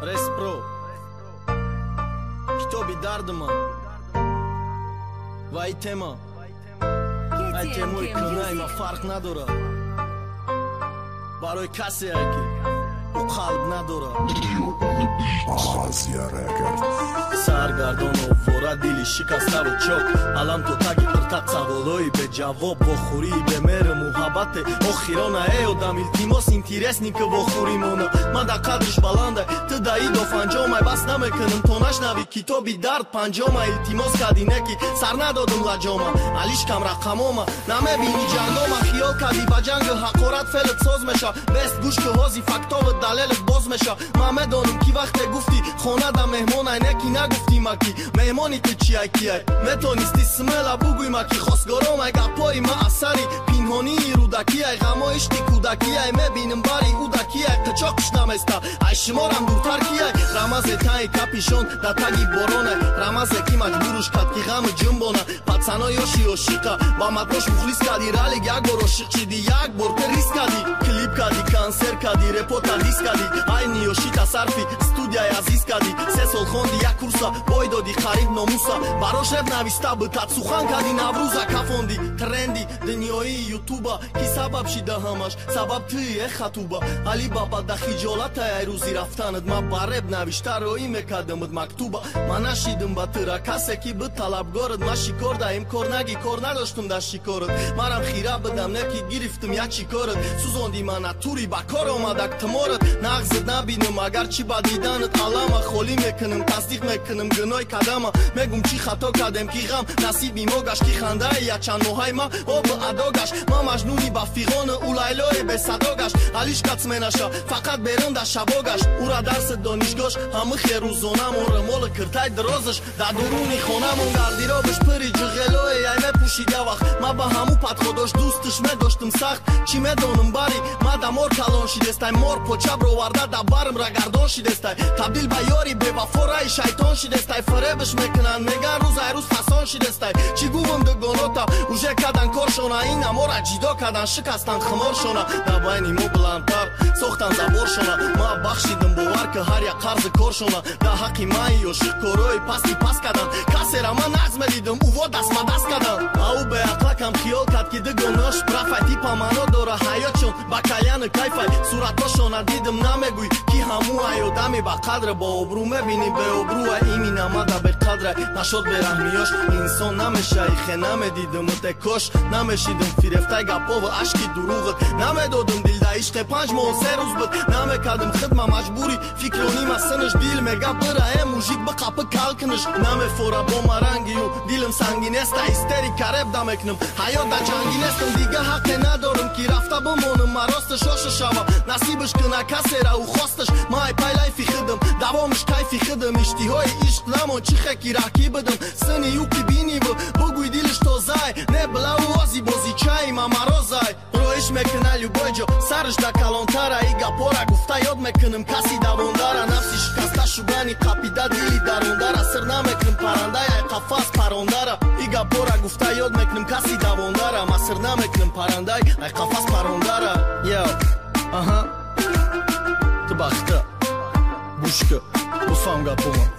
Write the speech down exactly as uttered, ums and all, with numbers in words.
رس برو کتابی درد من و ای تما ای تموی کنای ما فرق نداره برای کسی که او قلب نداره سرگردان و ورا دیلی شکسته و چوک الان تو تاگی ارتق سوالوی به جواب بخوری به میر محبت آخیرانه ای آدم التیماس اینتیرسنی که بخوری مونه من دا قدرش بلنده تو دایی دو فنجامه بس نمیکنم تو نشنوی کتابی درد پنجامه التیماس کدی نکی سر ندادم لجامه علیش کم رقمامه نمیبینی جنگامه خیال کدی با جنگ حقارت فلت ساز میشه بست گوش که هازی فکتا و دلیلت باز میشه من میدانم کی وقت گفتی خونه دا مهمان اینکی نگفتی مکی مهمانی تو چی ای کی ای میتونستی سملا بگوی مکی خواستگارام ای گپای ما اثری پینهانی رودکی ای غما اشتی کودکی ای میبینم باری اودکی ای قچاقش نمیستا ای شمارم دورتر کی ای رمز تای کپیشون دا تگی بارونه رمز کی مجبورش کد کی غم جنبونه پاتسانا یوشی یوشیقا با مدروش مخلیص کدی رالی یک بار عاشق چیدی یک بار ریس کدی کلیپ کدی کانسر کدی رپورت دیس کدی ای نیوشی تصرفی استودیای عزیز کدی سه سال خوندی یک کورسا بای دادی خرید ناموسا براش رب نویسته بتات سخن کدی نوروزا کفوندی ترندی دنیایی یوتیوبا کی سبب شیده همش سبب توی خطوبا علی بابا دا خجالت ای روزی رفتنت ما برب نوشته روی میکدمت مکتوبا من نشیدم با ترا کسی کی به طلبگارت ما شکار دایم کار نگی کار نداشتم دا شکارت منم خیره بدم نکی گرفتم یا چی کارت سوزاندی من توری با کار آمدک تمارت نغزت نبینم اگر چی با دیدنت علامه خالی میکنم تصدیق میکنم گنای کدمه میگم چی خطا کردم کی غم نصیبی ما گشت کی خنده یا چند ماهای ما آب ادا گشت ما مجنونی با فیغان او لیلای به صدا گشت علیش کت منشا فقط بیرون در شبا گشت او را درس دانشگاهش همه خیروزانم اون رمال کرتای درازش در درونی خانمون گردیرابش پری جغلای ایمه پوشیده وقت ما با همو پت خوداش دوستش میداشتم سخت چی میدانم باری ما دا مار کلان شیدستای مار پوچب رو ورده دا برم را گردان شیدستای تبدیل به یاری به وفا رای شیطان شیدستای فریبش میکنن میگن روز ای روز فسان شیدستای چی گویم دگاناتا اوژه کدن کارشانا این ما را جدا کدن شکستن خمارشانا دا بینی مو بلندتر ساختن زبارشانا ما بخشیدم باور که هر یک قرض کارشانا دا حقی مایی یا شکروی پستی پس کدن کسی را من نظم دیدم او وا دست ما دست کدن او به اقلکم خیال کد که دگاناش پرفتی پامانا داره حیاتشون با کلیان کیفای صورتاشون دیدم نمیگوی کی همو ایادمی با قدر با ابرو میبینی به ابرو ایمی نمده به قدر نشد به رحمیاش انسان نمیشه ایخه نمیدیدم اتکاش نمیشیدم فیرفته گپا و عشقی دروغت نمیدادم دیل ده عشق پنج ماه سه روز بود نمیکردم خدمه مجبوری فکرونی مسنش دیل میگه بره موژیک به قپه کل کنش نمیفوره با مرنگی و دیلم سنگین است ایستری کرب دمکنم حیات در جنگین استم دیگه حق ندارم کی رفته بمانم مراست شاش شوم نصیبش کنه کسی را او خواستش ما ای پایلای فی خدم دوامش کیفی خدم اشتیهای عشق نمان چی خکی رکی بدم سنی یو کی بینی و بگوی دیلش تازه نه بلاو آزی بازی چای ما مرازای رویش میکنه لوبای جو سرش دا کلانتره ای گپارا گفته یاد میکنم کسی دوانداره نفسی شکسته شدنی قپیده دیلی درانداره سر نمیکنم پرنده ای قفص پرانداره ای گپارا گفته یاد میکنم کسی دوانداره ما سر نمیکنم پرنده ای قفص پرانداره یا آها تو بخته گوش که بفهم گپوما